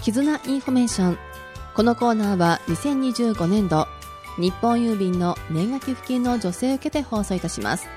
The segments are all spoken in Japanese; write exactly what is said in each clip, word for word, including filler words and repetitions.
絆インフォメーション。このコーナーはにせんにじゅうごねんど日本郵便の年賀寄付金の助成を受けて放送いたします。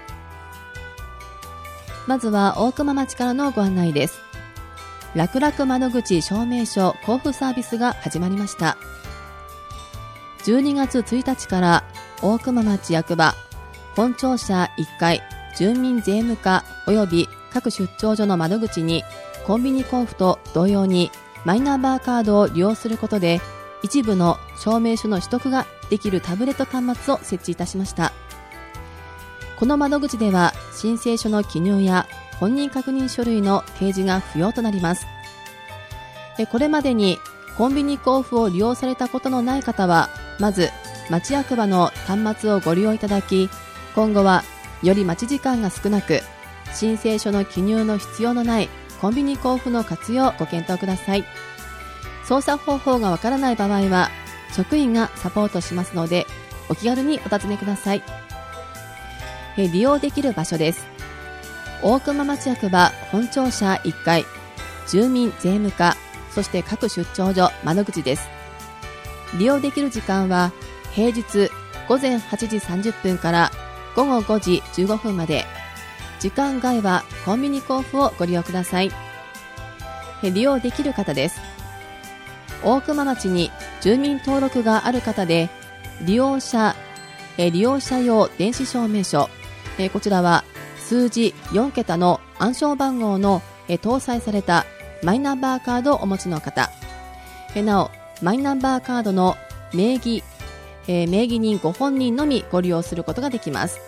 まずは大熊町からのご案内です。楽々窓口証明書交付サービスが始まりました。じゅうにがつついたちから大熊町役場本庁舎いっかい住民税務課及び各出張所の窓口にコンビニ交付と同様にマイナンバーカードを利用することで一部の証明書の取得ができるタブレット端末を設置いたしました。この窓口では申請書の記入や本人確認書類の提示が不要となります。これまでにコンビニ交付を利用されたことのない方はまず町役場の端末をご利用いただき、今後はより待ち時間が少なく申請書の記入の必要のないコンビニ交付の活用をご検討ください。操作方法がわからない場合は職員がサポートしますのでお気軽にお尋ねください。え利用できる場所です。大熊町役場本庁舎いっかい住民税務課そして各出張所窓口です。利用できる時間は平日ごぜんはちじさんじゅっぷんからごごごじじゅうごふんまで、時間外はコンビニ交付をご利用ください。利用できる方です。大熊町に住民登録がある方で利用者利用者用電子証明書、こちらは数字よんけたの暗証番号の搭載されたマイナンバーカードをお持ちの方、なおマイナンバーカードの名義、名義人ご本人のみご利用することができます。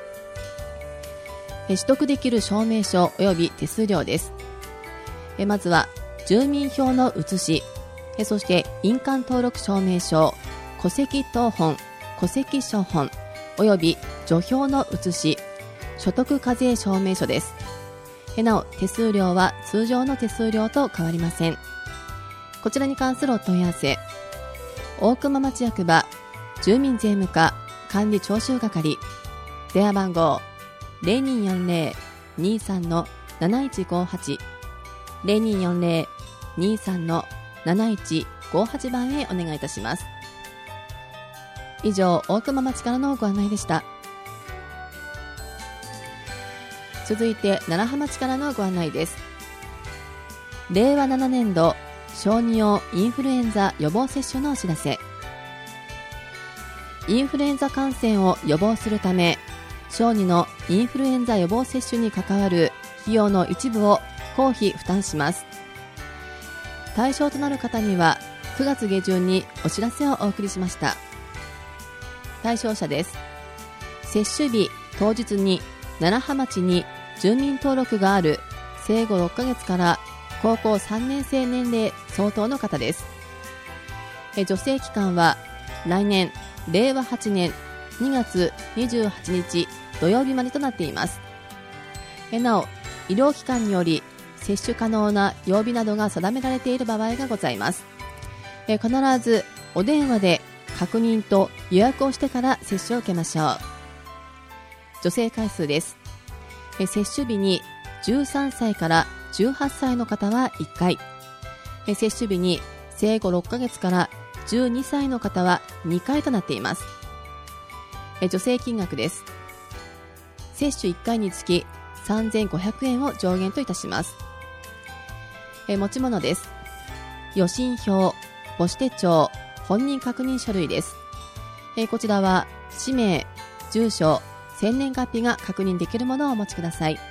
取得できる証明書及び手数料です。まずは住民票の写し、そして印鑑登録証明書、戸籍謄本、戸籍書本及び除票の写し、所得課税証明書です。なお手数料は通常の手数料と変わりません。こちらに関するお問い合わせ、大熊町役場住民税務課管理徴収係、電話番号 ゼロにーよんゼロ にーさん なないちごはち ゼロにーよんゼロ にーさん なないちごはち 番へお願いいたします。以上、大熊町からのご案内でした。続いて楢葉町からのご案内です。れいわななねんど小児用インフルエンザ予防接種のお知らせ。インフルエンザ感染を予防するため小児のインフルエンザ予防接種に関わる費用の一部を公費負担します。対象となる方にはくがつげじゅんにお知らせをお送りしました。対象者です。接種日当日に楢葉町に住民登録がある生後ろっかげつから高校さんねんせい年齢相当の方です。助成期間は来年れいわはちねんにがつにじゅうはちにち土曜日までとなっています。なお医療機関により接種可能な曜日などが定められている場合がございます。必ずお電話で確認と予約をしてから接種を受けましょう。助成回数です。接種日にじゅうさんさいからじゅうはっさいの方はいっかい、接種日に生後ろっかげつからじゅうにさいの方はにかいとなっています。助成金額です。接種いっかいにつきさんぜんごひゃくえんを上限といたします。持ち物です。予診票、母子手帳、本人確認書類です。こちらは氏名、住所、生年月日が確認できるものをお持ちください。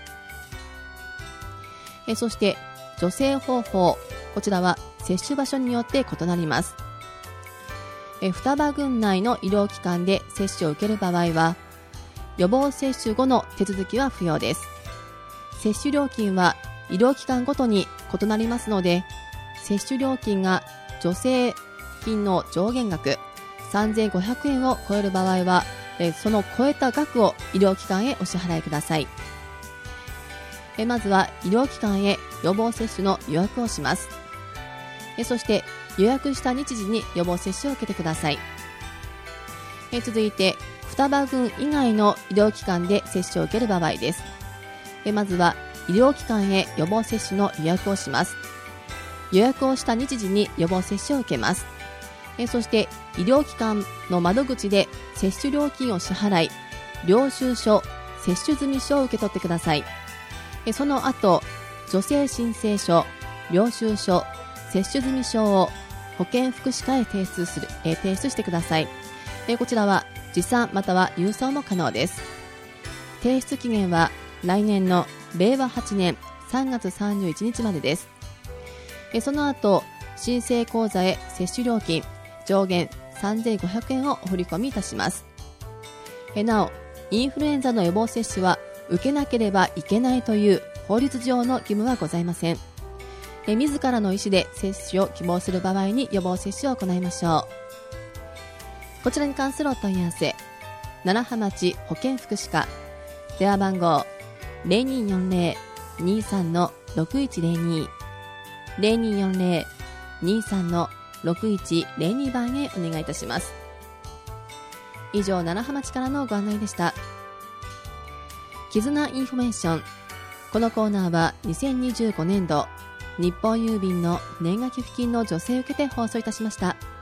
えそして助成方法、こちらは接種場所によって異なります。え双葉郡内の医療機関で接種を受ける場合は予防接種後の手続きは不要です。接種料金は医療機関ごとに異なりますので、接種料金が助成金の上限額さんぜんごひゃくえんを超える場合はその超えた額を医療機関へお支払いください。えまずは医療機関へ予防接種の予約をします。えそして予約した日時に予防接種を受けてください。え続いて双葉郡以外の医療機関で接種を受ける場合です。えまずは医療機関へ予防接種の予約をします。 予約をした日時に予防接種を受けます。えそして医療機関の窓口で接種料金を支払い、領収書、接種済証を受け取ってください。えその後、助成申請書、領収書、接種済証を保健福祉課へ提出する、え提出してください。えこちらは持参または郵送も可能です。提出期限は来年のれいわはちねんさんがつさんじゅういちにちまでです。えその後、申請口座へ接種料金上限さんぜんごひゃくえんをお振り込みいたします。えなお、インフルエンザの予防接種は受けなければいけないという法律上の義務はございません。え自らの意思で接種を希望する場合に予防接種を行いましょう。こちらに関するお問い合わせ、楢葉町保健福祉課、電話番号 ゼロにーよんゼロ にーさん ろくいちゼロに ゼロにーよんゼロ にーさん ろくいちゼロに 番へお願いいたします。以上、楢葉町からのご案内でした。絆インフォメーション。このコーナーはにせんにじゅうごねんど日本郵便の年賀寄付金の助成を受けて放送いたしました。